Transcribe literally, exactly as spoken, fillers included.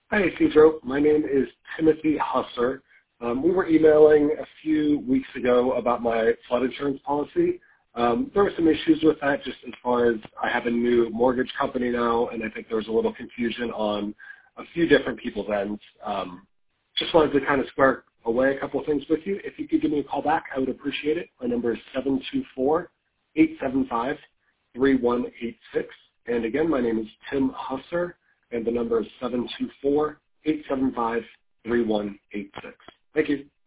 Hi, Cedro. My name is Timothy Husser. Um, we were emailing a few weeks ago about my flood insurance policy. Um, there were some issues with that just as far as I have a new mortgage company now, and I think there was a little confusion on a few different people's ends. Um, just wanted to kind of square away a couple of things with you. If you could give me a call back, I would appreciate it. My number is seven two four, eight seven five, three one eight six. And again, my name is Tim Husser, and the number is seven two four, eight seven five, three one eight six. Thank you.